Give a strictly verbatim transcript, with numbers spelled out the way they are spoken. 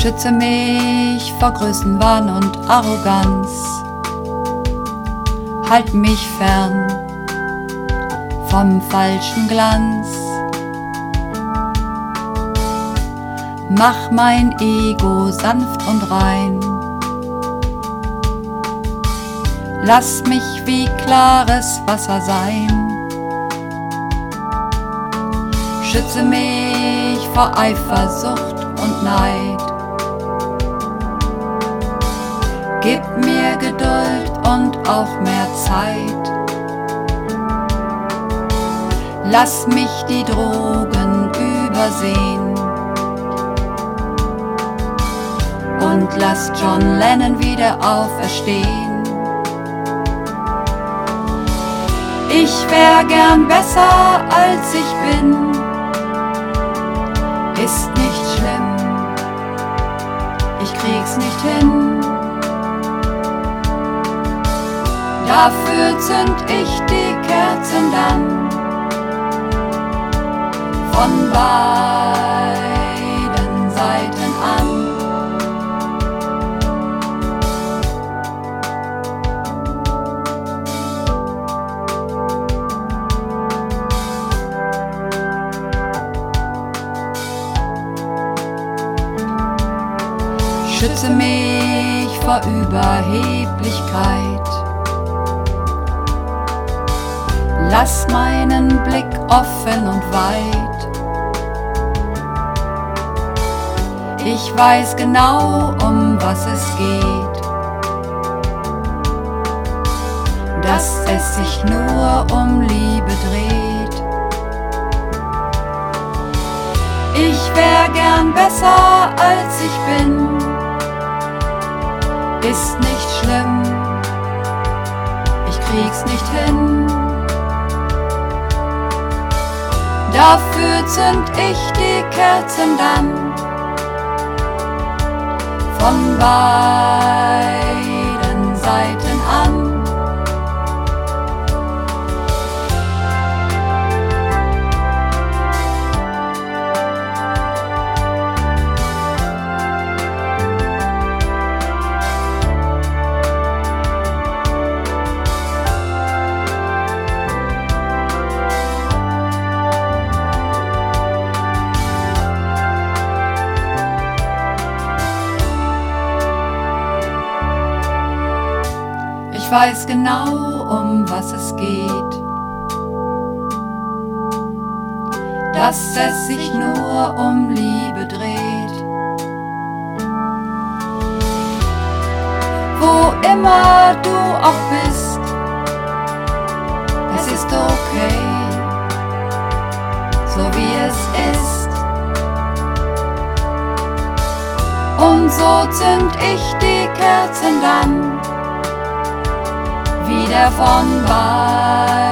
Schütze mich vor Größenwahn und Arroganz. Halt mich fern vom falschen Glanz. Mach mein Ego sanft und rein. Lass mich wie klares Wasser sein. Schütze mich vor Eifersucht und Neid. Gib mir Geduld und auch mehr Zeit. Lass mich die Drogen übersehen. Und lass John Lennon wieder auferstehen. Ich wär gern besser als ich bin. Ist nicht schlimm, ich krieg's nicht hin. Dafür zünd ich die Kerzen dann von beiden Seiten an. Schütze mich vor Überheblichkeit. Lass meinen Blick offen und weit. Ich weiß genau, um was es geht. Dass es sich nur um Liebe dreht. Ich wär gern besser als ich bin. Ist nicht schlimm, ich krieg's nicht hin. Dafür zünd ich die Kerzen dann von beiden Seiten an. Ich weiß genau, um was es geht. Dass es sich nur um Liebe dreht. Wo immer du auch bist, es ist okay, so wie es ist. Und so zünd ich die Kerzen dann wieder von beiden